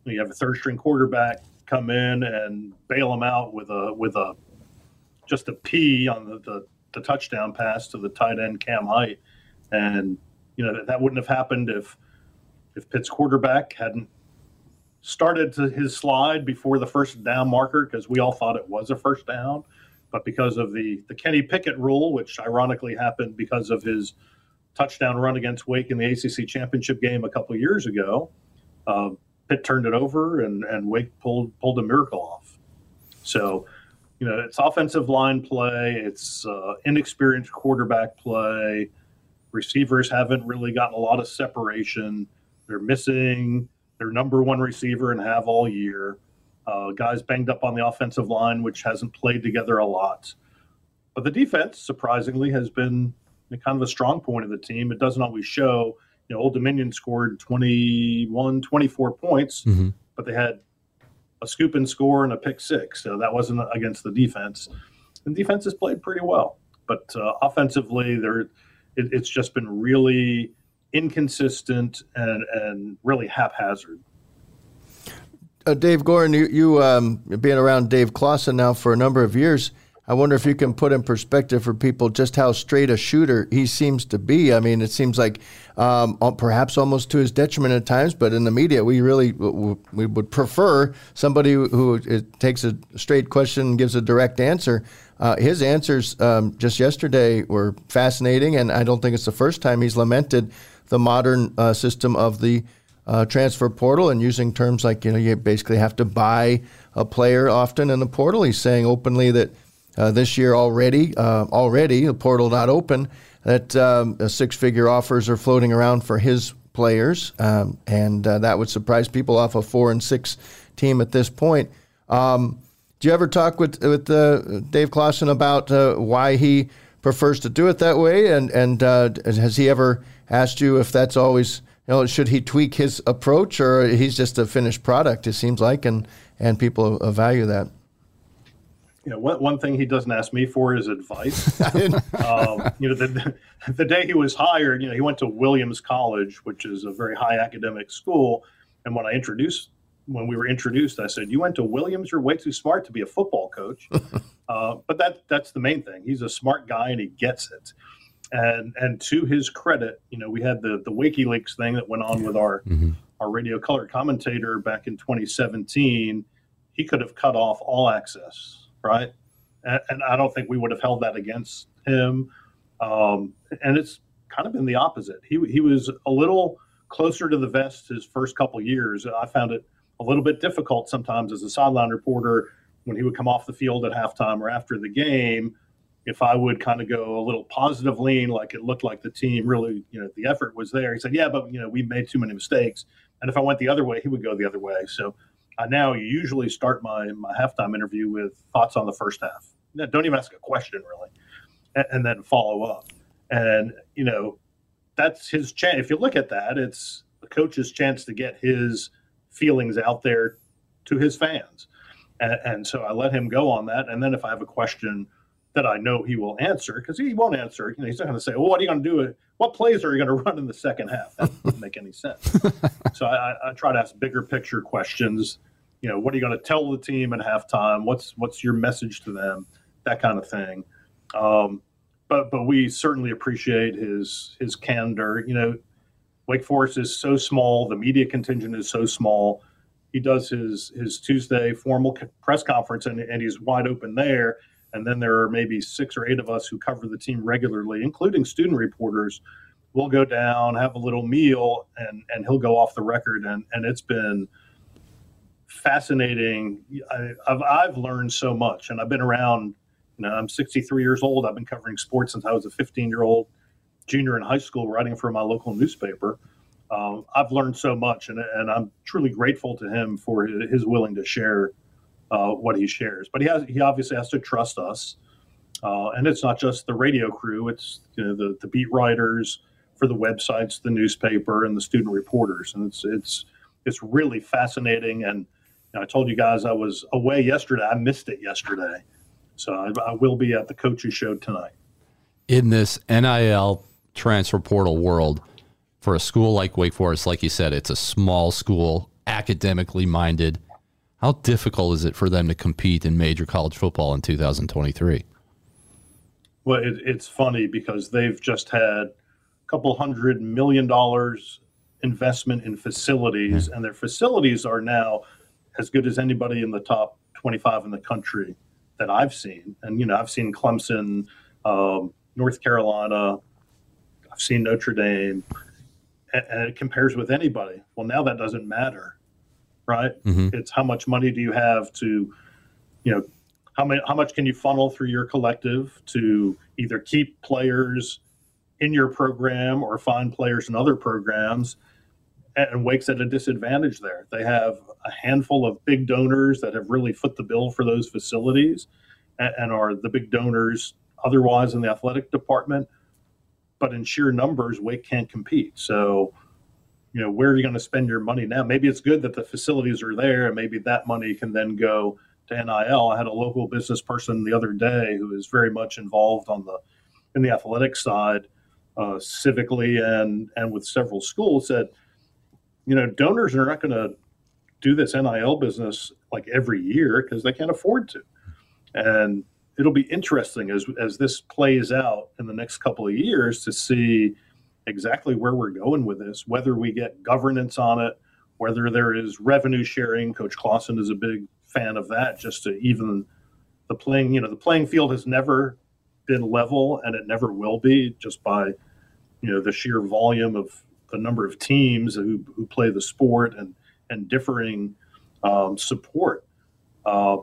You have a third string quarterback come in and bail him out with a with a just a P on the, the, the touchdown pass to the tight end Cam Height. And, you know, that, that wouldn't have happened if if Pitt's quarterback hadn't started to his slide before the first down marker, because we all thought it was a first down. But because of the, the Kenny Pickett rule, which ironically happened because of his touchdown run against Wake in the A C C championship game a couple of years ago, uh, Pitt turned it over and, and Wake pulled pulled a miracle off. So, you know, it's offensive line play, it's uh, inexperienced quarterback play. Receivers haven't really gotten a lot of separation. They're missing their number one receiver and have all year. Uh, guys banged up on the offensive line, which hasn't played together a lot. But the defense, surprisingly, has been kind of a strong point of the team. It doesn't always show. You know, Old Dominion scored twenty-one, twenty-four points, mm-hmm. but they had a scoop and score and a pick six. So that wasn't against the defense. And the defense has played pretty well. But uh, offensively, they're, it, it's just been really inconsistent and, and really haphazard. Uh, Dave Gordon, you, you um, being around Dave Clawson now for a number of years, I wonder if you can put in perspective for people just how straight a shooter he seems to be. I mean, it seems like um, perhaps almost to his detriment at times, but in the media, we really we would prefer somebody who takes a straight question and gives a direct answer. Uh, his answers um, just yesterday were fascinating, and I don't think it's the first time he's lamented the modern uh, system of the Uh, transfer portal and using terms like, you know, you basically have to buy a player often in the portal. He's saying openly that uh, this year already, uh, already the portal not open, that um, six-figure offers are floating around for his players, um, and uh, that would surprise people off a four and six team at this point. Um, do you ever talk with with uh, Dave Clawson about uh, why he prefers to do it that way, and and uh, has he ever asked you if that's always, you know, should he tweak his approach, or he's just a finished product, it seems like, and, and people value that? You know, one, one thing he doesn't ask me for is advice. um, you know, the, the day he was hired, you know, he went to Williams College, which is a very high academic school. And when I introduced, when we were introduced, I said, "You went to Williams? You're way too smart to be a football coach." uh, but that that's the main thing. He's a smart guy and he gets it. And and to his credit, you know, we had the the WikiLeaks thing that went on with our mm-hmm. our radio color commentator back in twenty seventeen. He could have cut off all access, right? And, and I don't think we would have held that against him. Um, and it's kind of been the opposite. He he was a little closer to the vest his first couple of years. I found it a little bit difficult sometimes as a sideline reporter when he would come off the field at halftime or after the game. If I would kind of go a little positive lean, like it looked like the team really, you know, the effort was there. He said, "Yeah, but, you know, we made too many mistakes." And if I went the other way, he would go the other way. So I now usually start my, my halftime interview with thoughts on the first half. Don't even ask a question, really, and, and then follow up. And, you know, that's his chance. If you look at that, it's the coach's chance to get his feelings out there to his fans. And, and so I let him go on that. And then if I have a question that I know he will answer, because he won't answer. You know, he's not going to say, "Well, what are you going to do? What plays are you going to run in the second half?" That doesn't make any sense. So I, I try to ask bigger picture questions. You know, what are you going to tell the team at halftime? What's what's your message to them? That kind of thing. Um, but but we certainly appreciate his his candor. You know, Wake Forest is so small. The media contingent is so small. He does his his Tuesday formal press conference, and, and he's wide open there. And then there are maybe six or eight of us who cover the team regularly, including student reporters. We'll go down, have a little meal, and, and he'll go off the record. And, and it's been fascinating. I, I've, I've learned so much, and I've been around, you know, I'm sixty-three years old. I've been covering sports since I was a fifteen-year-old junior in high school, writing for my local newspaper. Um, I've learned so much, and, and I'm truly grateful to him for his, his willing to share Uh, what he shares. But he has he obviously has to trust us. Uh, and it's not just the radio crew, it's, you know, the, the beat writers for the websites, the newspaper, and the student reporters. And it's it's it's really fascinating. And you know, I told you guys I was away yesterday. I missed it yesterday. So I, I will be at the coaches show tonight. In this N I L transfer portal world, for a school like Wake Forest, like you said, it's a small school. academically minded. How difficult is it for them to compete in major college football in two thousand twenty-three? Well, it, it's funny because they've just had a couple hundred million dollars investment in facilities, and their facilities are now as good as anybody in the top twenty-five in the country that I've seen. And, you know, I've seen Clemson, um, North Carolina, I've seen Notre Dame, and, and it compares with anybody. Well, now that doesn't matter, right? Mm-hmm. It's how much money do you have to, you know, how many, how much can you funnel through your collective to either keep players in your program or find players in other programs. And Wake's at a disadvantage there. They have a handful of big donors that have really foot the bill for those facilities and, and are the big donors otherwise in the athletic department. But in sheer numbers, Wake can't compete. So, you know, where are you going to spend your money now? Maybe it's good that the facilities are there, and maybe that money can then go to N I L. I had a local business person the other day who is very much involved on the in the athletic side, uh, civically and and with several schools, said, you know, donors are not going to do this N I L business like every year because they can't afford to. And it'll be interesting as as this plays out in the next couple of years to see exactly where we're going with this, whether we get governance on it, whether there is revenue sharing. Coach Clausen is a big fan of that, just to even the playing, you know, the playing field has never been level, and it never will be, just by, you know, the sheer volume of the number of teams who, who play the sport and, and differing um, support. Uh,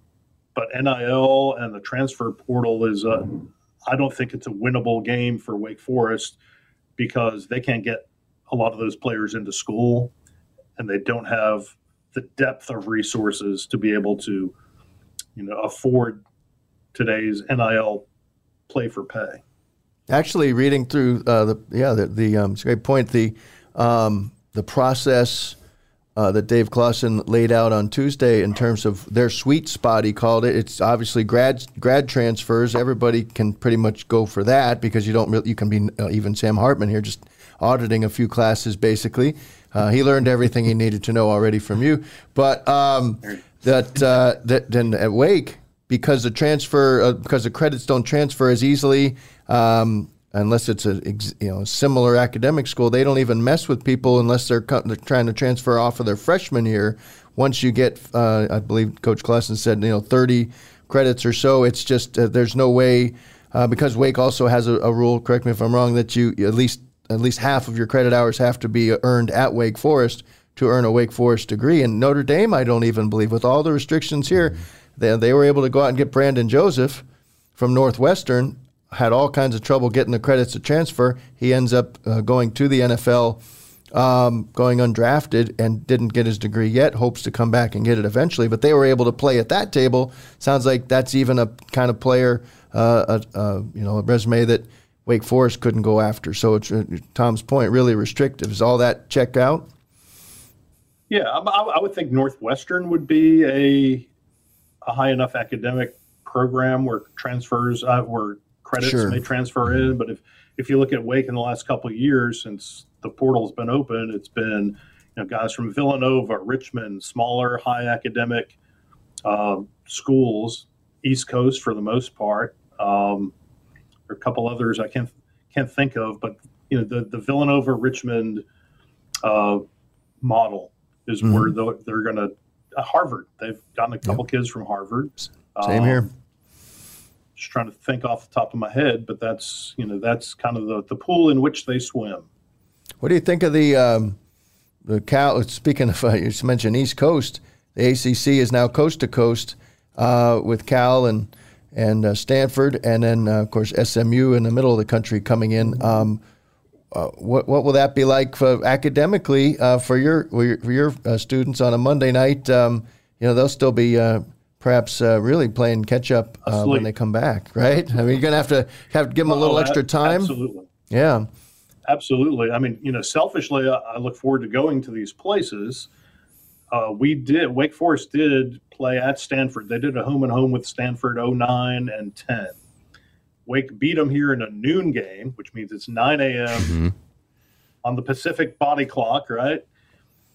but N I L and the transfer portal is, a, I don't think it's a winnable game for Wake Forest because they can't get a lot of those players into school, and they don't have the depth of resources to be able to, you know, afford today's N I L play for pay. Actually, reading through uh, the yeah the, the um, it's a great point, the um, the process uh, that Dave Clausen laid out on Tuesday in terms of their sweet spot, he called it. It's obviously grad grad transfers. Everybody can pretty much go for that because you don't really, you can be uh, even Sam Hartman here just auditing a few classes basically. Uh, he learned everything he needed to know already from you. But um, that uh, that then at Wake, because the transfer uh, because the credits don't transfer as easily. Um, unless it's a you know similar academic school, they don't even mess with people unless they're, co- they're trying to transfer off of their freshman year. Once you get, uh, I believe Coach Clausen said, you know, thirty credits or so, it's just uh, there's no way uh, because Wake also has a, a rule. Correct me if I'm wrong. That you at least at least half of your credit hours have to be earned at Wake Forest to earn a Wake Forest degree. And Notre Dame, I don't even believe, with all the restrictions here, they they were able to go out and get Brandon Joseph from Northwestern. Had all kinds of trouble getting the credits to transfer. He ends up uh, going to the N F L, um, going undrafted, and didn't get his degree yet. Hopes to come back and get it eventually. But they were able to play at that table. Sounds like that's even a kind of player, uh, a, a, you know, a resume that Wake Forest couldn't go after. So it's, uh, Tom's point, really restrictive. Is all that checked out? Yeah, I, I would think Northwestern would be a a high enough academic program where transfers uh, were. Credits sure. may transfer in, but if, if you look at Wake in the last couple of years since the portal's been open, it's been you know guys from Villanova, Richmond, smaller, high academic uh, schools, East Coast for the most part. Um, there are a couple others I can't can't think of, but you know the the Villanova Richmond uh, model is mm-hmm. where they're, they're going to uh, Harvard. They've gotten a couple yep. kids from Harvard. Same um, here. Just trying to think off the top of my head, but that's you know that's kind of the, the pool in which they swim. What do you think of the um, the Cal? Speaking of, uh, you just mentioned East Coast, the A C C is now coast to coast uh, with Cal and and uh, Stanford, and then uh, of course S M U in the middle of the country coming in. Um, uh, what what will that be like for, academically uh, for your for your, for your uh, students on a Monday night? Um, you know they'll still be. Uh, Perhaps uh, really playing catch up uh, when they come back, right? I mean, you're gonna have to have to give them a little oh, extra time. Absolutely. Yeah. Absolutely. I mean, you know, selfishly, I, I look forward to going to these places. Uh, we did. Wake Forest did play at Stanford. They did a home and home with Stanford oh nine and ten. Wake beat them here in a noon game, which means it's nine a.m. Mm-hmm. on the Pacific body clock, right?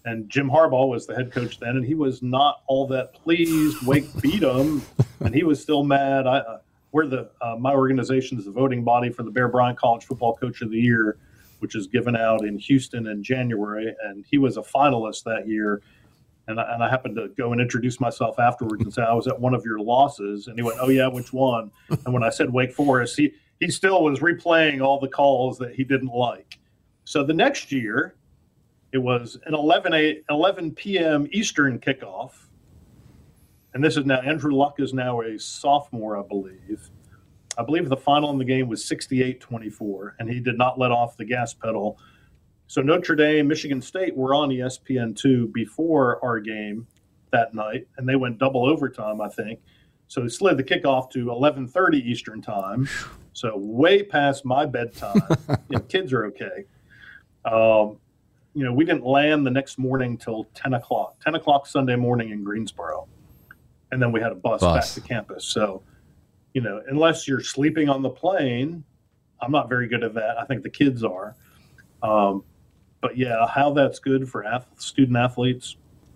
And Jim Harbaugh was the head coach then, and he was not all that pleased. Wake beat him, and he was still mad. I, uh, we're the uh, my organization is the voting body for the Bear Bryant College Football Coach of the Year, which is given out in Houston in January, and he was a finalist that year. And I, and I happened to go and introduce myself afterwards and say I was at one of your losses, and he went, "Oh yeah, which one?" And when I said Wake Forest, he he still was replaying all the calls that he didn't like. So the next year, it was an eleven p.m. Eastern kickoff. And this is now, Andrew Luck is now a sophomore, I believe. I believe the final in the game was sixty-eight twenty-four, and he did not let off the gas pedal. So Notre Dame, Michigan State were on E S P N two before our game that night, and they went double overtime, I think. So he slid the kickoff to eleven thirty Eastern time, so way past my bedtime. You know, kids are okay. Um, you know, we didn't land the next morning till ten o'clock, ten o'clock Sunday morning in Greensboro. And then we had a bus, bus back to campus. So, you know, unless you're sleeping on the plane, I'm not very good at that. I think the kids are. Um, but yeah, how that's good for ath- student athletes,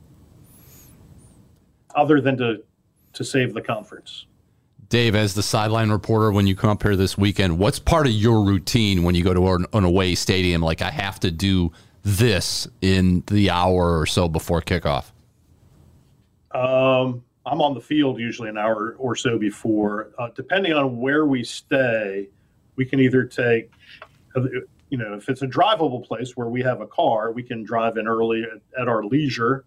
other than to, to save the conference. Dave, as the sideline reporter, when you come up here this weekend, what's part of your routine when you go to an, an away stadium? Like, I have to do this in the hour or so before kickoff. Um, I'm on the field usually an hour or so before. Uh, depending on where we stay, we can either take, you know, if it's a drivable place where we have a car, we can drive in early at, at our leisure.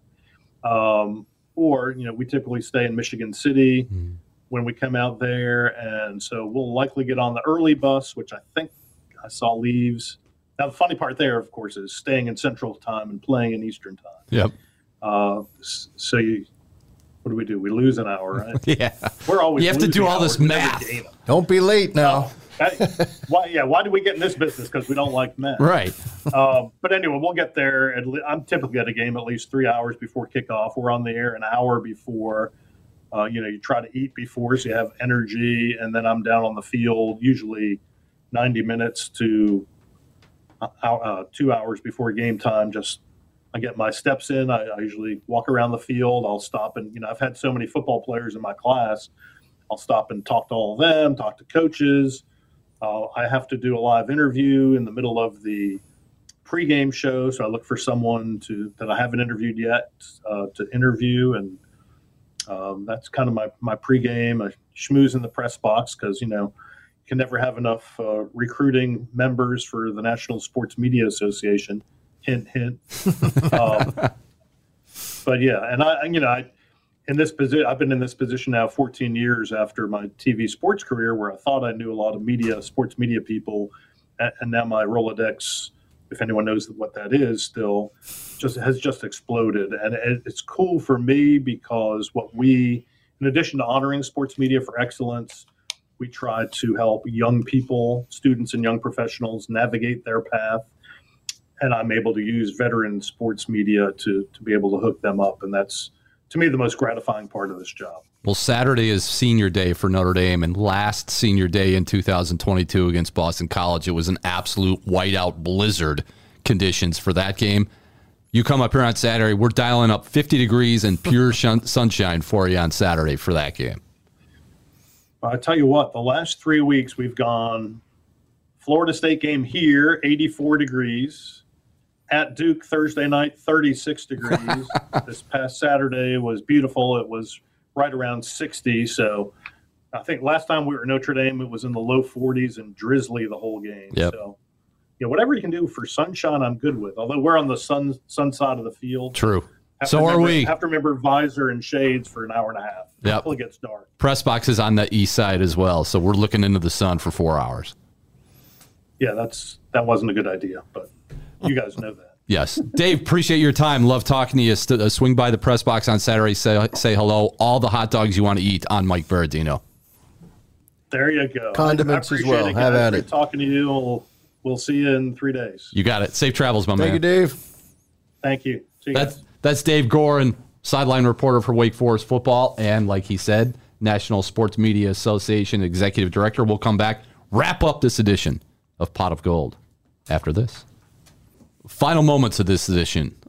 Um, or, you know, we typically stay in Michigan City mm. when we come out there. And so we'll likely get on the early bus, which I think I saw leaves. Now, the funny part there, of course, is staying in Central Time and playing in Eastern Time. Yep. Uh, so you, what do we do? We lose an hour, right? Yeah. We're always you have to do all this math. Don't be late now. Uh, that, why? Yeah. Why do we get in this business? Because we don't like math. Right. Uh, but anyway, we'll get there. At le- I'm typically at a game at least three hours before kickoff. We're on the air an hour before. Uh, you know, you try to eat before so you have energy, and then I'm down on the field usually ninety minutes to uh, uh, two hours before game time. Just I get my steps in. I, I usually walk around the field. I'll stop and, you know, I've had so many football players in my class. I'll stop and talk to all of them, talk to coaches. Uh, I have to do a live interview in the middle of the pregame show. So I look for someone to that I haven't interviewed yet uh, to interview. And um, that's kind of my, my pregame. I schmooze in the press box because, you know, you can never have enough uh, recruiting members for the National Sports Media Association. Hint, hint. um, but yeah, and I, you know, I, in this position, I've been in this position now fourteen years after my T V sports career, where I thought I knew a lot of media, sports media people, and, and now my Rolodex, if anyone knows what that is, still just has just exploded, and it, it's cool for me because what we, in addition to honoring sports media for excellence, we try to help young people, students, and young professionals navigate their path. And I'm able to use veteran sports media to to be able to hook them up. And that's, to me, the most gratifying part of this job. Well, Saturday is senior day for Notre Dame, and last senior day in two thousand twenty-two against Boston College, it was an absolute whiteout blizzard conditions for that game. You come up here on Saturday, we're dialing up fifty degrees and pure shun- sunshine for you on Saturday for that game. I tell you what, the last three weeks we've gone Florida State game here, eighty-four degrees. At Duke Thursday night, thirty-six degrees. This past Saturday was beautiful. It was right around sixty. So I think last time we were at Notre Dame, it was in the low forties and drizzly the whole game. Yep. So, yeah, whatever you can do for sunshine, I'm good with. Although we're on the sun sun side of the field. True. Have So remember, are we. Have to remember visor and shades for an hour and a half Yep. until it gets dark. Press box is on the east side as well, so we're looking into the sun for four hours. Yeah, that's that wasn't a good idea, but you guys know that. Yes. Dave, appreciate your time. Love talking to you. St- uh, swing by the press box on Saturday. Say, say hello. All the hot dogs you want to eat on Mike Berardino. There you go. Condiments I, I as well. It, Have at Great it. talking to you. We'll, we'll see you in three days. You got it. Safe travels, my Thank man. you, Dave. Thank you. See you That's, guys. that's Dave Gorin, sideline reporter for Wake Forest football. And like he said, National Sports Media Association Executive Director. We'll come back, wrap up this edition of Pot of Gold after this. Final moments of this edition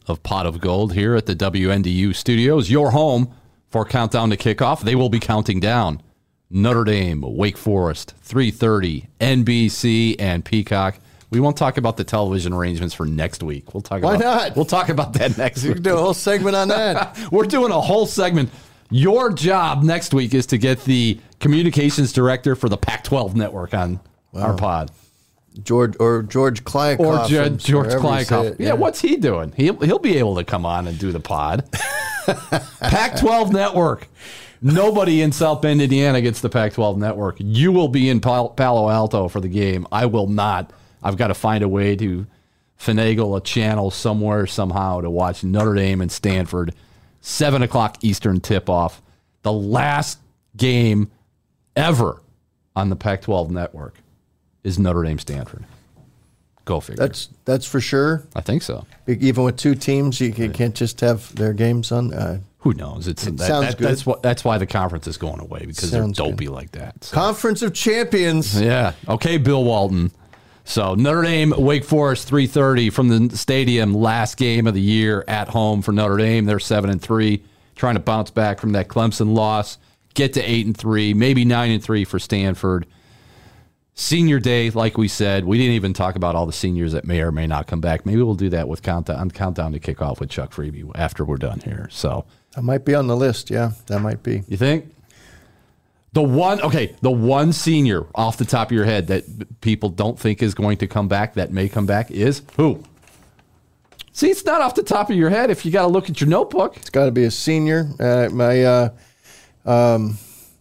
of Pot of Gold here at the W N D U studios, your home for Countdown to Kickoff. They will be counting down. Notre Dame, Wake Forest, three thirty, N B C and Peacock. We won't talk about the television arrangements for next week. We'll talk Why about not? We'll talk about that next You week. can do a whole segment on that. We're doing a whole segment. Your job next week is to get the communications director for the Pac twelve network on wow. our pod. George or George Kliakoff. Or George, George Kliakoff. Yeah, yeah, what's he doing? He'll, he'll be able to come on and do the pod. Pac twelve network. Nobody in South Bend, Indiana gets the Pac twelve network. You will be in Palo, Palo Alto for the game. I will not. I've got to find a way to finagle a channel somewhere, somehow, to watch Notre Dame and Stanford. seven o'clock Eastern tip-off. The last game ever on the Pac twelve network is Notre Dame Stanford. Go figure. That's that's for sure. I think so. Even with two teams, you, you can't just have their games on. Uh, Who knows? It's it that, sounds that, good. That's what. That's why the conference is going away, because Sounds they're dopey good. like that. So. Conference of Champions. Yeah. Okay, Bill Walton. So Notre Dame, Wake Forest, three thirty from the stadium. Last game of the year at home for Notre Dame. They're seven and three, trying to bounce back from that Clemson loss, get to eight and three, maybe nine and three for Stanford. Senior day, like we said, we didn't even talk about all the seniors that may or may not come back. Maybe we'll do that with countdown, countdown to Kickoff with Chuck Freeby after we're done here. So That might be on the list. Yeah, that might be. you think? The one, okay, the one senior off the top of your head that people don't think is going to come back, that may come back, is who? See, it's not off the top of your head if you got to look at your notebook. It's got to be a senior. Uh, my uh, um,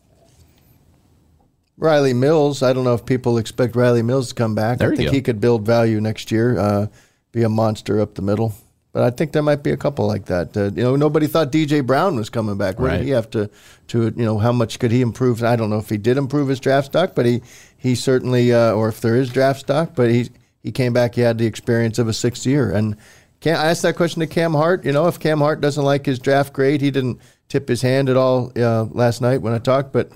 Riley Mills. I don't know if people expect Riley Mills to come back. There I you think go. he could build value next year, uh, be a monster up the middle. But I think there might be a couple like that. Uh, you know, nobody thought D J Brown was coming back. What Right. did he have to, to, you know, how much could he improve? I don't know if he did improve his draft stock, but he, he certainly, uh, or if there is draft stock, but he he came back, he had the experience of a sixth year. And Cam, I asked that question to Cam Hart. You know, if Cam Hart doesn't like his draft grade, he didn't tip his hand at all uh, last night when I talked, but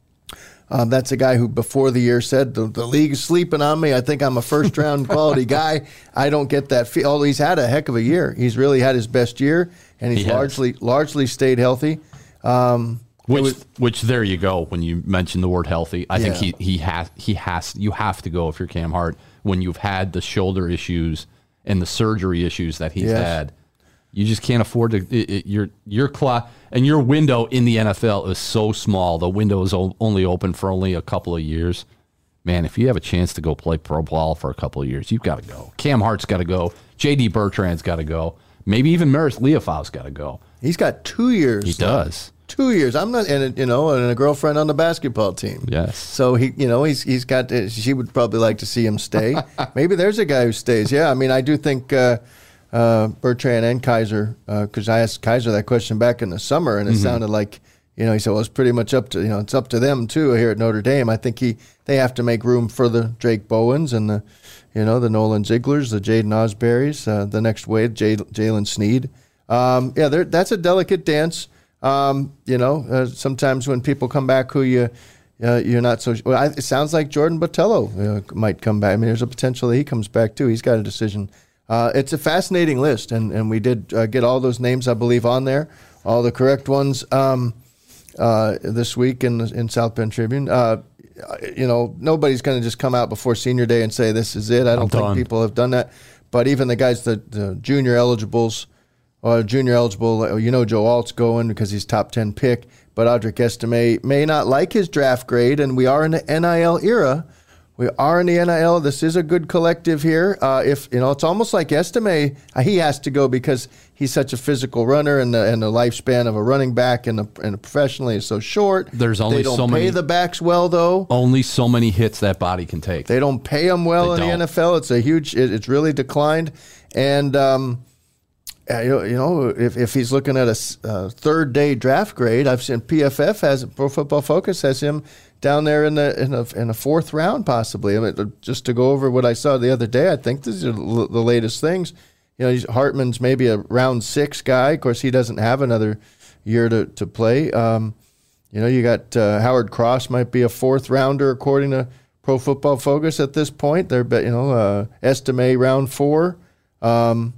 Um, that's a guy who before the year said, the, the league is sleeping on me. I think I'm a first-round quality guy. I don't get that feel. Although he's had a heck of a year. He's really had his best year, and he's He has. largely largely stayed healthy. Um, it Which, was- which there you go. When you mention the word healthy, I think Yeah. he he has he has you have to go if you're Cam Hart when you've had the shoulder issues and the surgery issues that he's Yes. had. You just can't afford to. It, it, your your clock and your window in the N F L is so small. The window is o- only open for only a couple of years. Man, if you have a chance to go play pro ball for a couple of years, you've got to go. Cam Hart's got to go. J D Bertrand's got to go. Maybe even Maris Leofau's got to go. he's got two years. He left. does. Two years. I'm not, and you know, and a girlfriend on the basketball team. Yes. So he, you know, he's he's got. She would probably like to see him stay. Maybe there's a guy who stays. Yeah, I mean, I do think. Uh, Uh, Bertrand and Kaiser, because uh, I asked Kaiser that question back in the summer, and it Mm-hmm. sounded like, you know, he said, well, it's pretty much up to, you know, it's up to them too here at Notre Dame. I think he they have to make room for the Drake Bowens and the, you know, the Nolan Zieglers, the Jaden Osberries, uh, the next wave, Jay, Jalen Sneed. Um, yeah, that's a delicate dance. Um, you know, uh, sometimes when people come back who you, uh, you're not so, well, I, it sounds like Jordan Botello uh, might come back. I mean, there's a potential that he comes back too. He's got a decision. Uh, it's a fascinating list, and, and we did uh, get all those names, I believe, on there, all the correct ones um, uh, this week in the in South Bend Tribune. Uh, you know, nobody's going to just come out before Senior Day and say this is it. I don't I'm think done. people have done that. But even the guys, the, the junior eligibles, or junior eligible, you know, Joe Alt's going because he's top ten pick. But Audric Estime may not like his draft grade, and we are in the N I L era. We are in the N I L. This is a good collective here. Uh, if you know, it's almost like Estime. Uh, he has to go because he's such a physical runner, and the, and the lifespan of a running back and, the, and professionally is so short. There's only they don't so pay many- the backs well, though. Only so many hits that body can take. They don't pay them well They in don't. the N F L. It's a huge. It, it's really declined, and um, uh, you you know, if, if he's looking at a s- uh, third day draft grade, I've seen P F F has Pro Football Focus has him down there in the in a, in a fourth round possibly. I mean, just to go over what I saw the other day, I think these are l- the latest things. You know, he's, Hartman's maybe a round six guy. Of course, he doesn't have another year to to play. Um, you know, you got uh, Howard Cross might be a fourth rounder according to Pro Football Focus at this point. They're, bet- you know, uh, Estime round four. Um,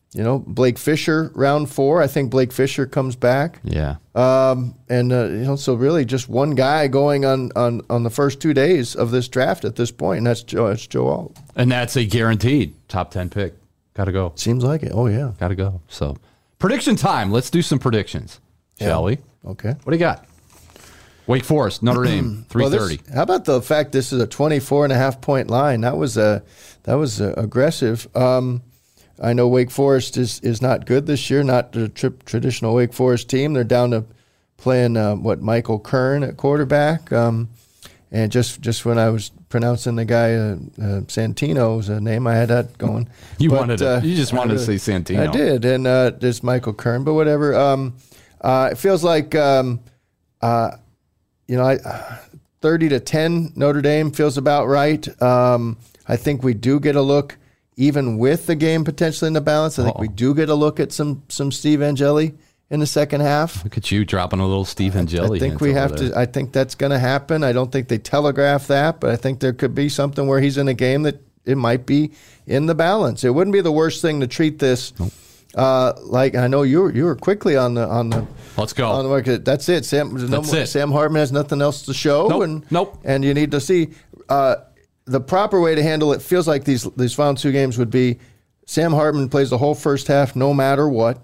you know, Blake Fisher, round four. I think Blake Fisher comes back. Yeah. Um, and, uh, you know, so really just one guy going on, on, on the first two days of this draft at this point, and that's Joe, that's Joe Alt. And that's a guaranteed top ten pick. Got to go. Seems like it. Oh, yeah. Got to go. So, prediction time. Let's do some predictions, shall Yeah. we? Okay. What do you got? Wake Forest, Notre Dame, three Well, thirty. this- how about the fact this is a twenty-four and a half point line? That was uh, that was uh, aggressive. Um, I know Wake Forest is, is not good this year, not the tri- traditional Wake Forest team. They're down to playing, uh, what, Michael Kern at quarterback. Um, and just, just when I was pronouncing the guy, uh, uh, Santino's uh, name, I had that going. You But, wanted to, uh, you just wanted I to say really- Santino. I did, and uh, just Michael Kern, but whatever. Um, uh, it feels like, um, uh, you know, I, uh, thirty to ten, Notre Dame feels about right. Um, I think we do get a look, even with the game potentially in the balance. I think Uh-oh. we do get a look at some some Steve Angeli in the second half. Look at you dropping a little Steve Angeli. I think hint we over have there. to. I think that's going to happen. I don't think they telegraph that, but I think there could be something where he's in a game that it might be in the balance. It wouldn't be the worst thing to treat this. Uh, like I know you were, you were quickly on the on the Let's go. on the market. That's it. Sam. there's no That's more- it. Sam Hartman has nothing else to show. Nope. And Nope. And you need to see uh, the proper way to handle it. Feels like these these final two games would be Sam Hartman plays the whole first half no matter what,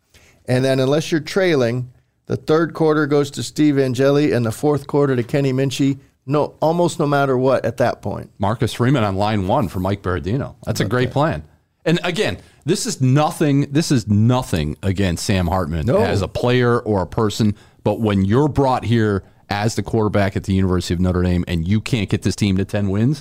and then unless you're trailing, the third quarter goes to Steve Angeli and the fourth quarter to Kenny Minchie. No, almost no matter what at that point. Marcus Freeman on line one for Mike Berardino. That's a great plan. And again, this is nothing. This is nothing against Sam Hartman No. as a player or a person. But when you're brought here as the quarterback at the University of Notre Dame and you can't get this team to ten wins,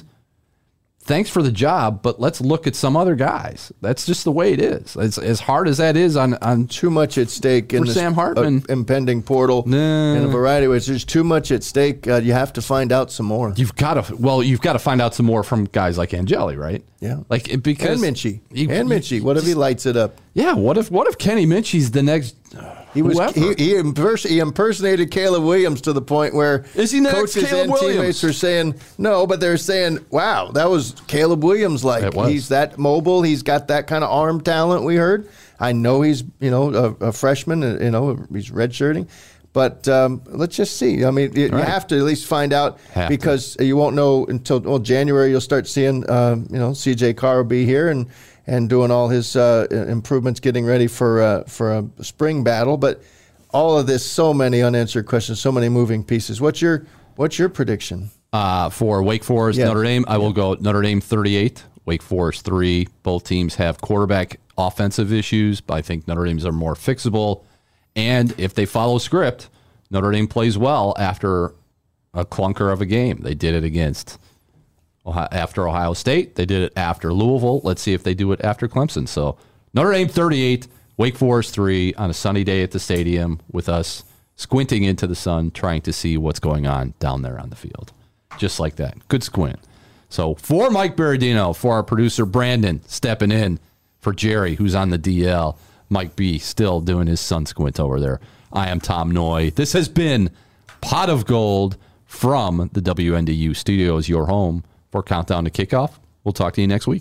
thanks for the job, but let's look at some other guys. That's just the way it is. It's, as hard as that is on, on Too much at stake in For this Sam Hartman. uh, impending portal Nah. in a variety of ways. There's too much at stake. Uh, you have to find out some more. you've got to well, you've got to find out some more from guys like Angeli, right? Yeah. like it- because And Minchie. you- and you- Minchie. What if he lights it up? Yeah, what if what if Kenny Minchie's the next? He was whoever? he, he, impers- he impersonated Caleb Williams to the point where Is he next coaches Caleb and Williams? teammates were saying no, but they're saying, "Wow, that was Caleb Williams like. It was. He's that mobile. He's got that kind of arm talent." We heard. I know he's you know a, a freshman. uh, You know he's redshirting, but um, let's just see. I mean, you, you Right. have to at least find out Have to. because you won't know until well January. You'll start seeing um, you know C J Carr will be here and and doing all his uh, improvements, getting ready for uh, for a spring battle, but. All of this, so many unanswered questions, so many moving pieces. What's your what's your prediction? Uh, for Wake Forest, Yeah. Notre Dame, I will go Notre Dame thirty-eight, Wake Forest three. Both teams have quarterback offensive issues, but I think Notre Dame's are more fixable. And if they follow script, Notre Dame plays well after a clunker of a game. They did it against Ohio, after Ohio State. They did it after Louisville. Let's see if they do it after Clemson. So Notre Dame thirty-eight, Wake Forest three on a sunny day at the stadium with us squinting into the sun, trying to see what's going on down there on the field. Just like that. Good squint. So for Mike Berardino, for our producer Brandon stepping in, for Jerry, who's on the D L, Mike B still doing his sun squint over there. I am Tom Noy. This has been Pot of Gold from the W N D U studios, your home for Countdown to Kickoff. We'll talk to you next week.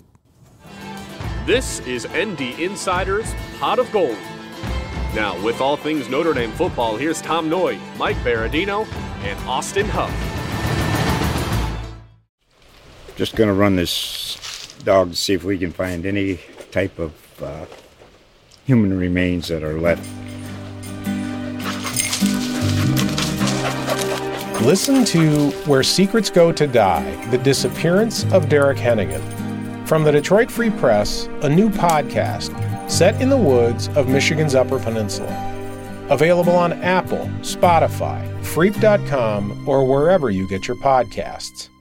This is N D Insider's Pot of Gold. Now, with all things Notre Dame football, here's Tom Noy, Mike Berardino, and Austin Huff. Just going to run this dog to see if we can find any type of uh, human remains that are left. Listen to Where Secrets Go to Die, The Disappearance of Derek Hennigan. From the Detroit Free Press, a new podcast set in the woods of Michigan's Upper Peninsula. Available on Apple, Spotify, Freep dot com, or wherever you get your podcasts.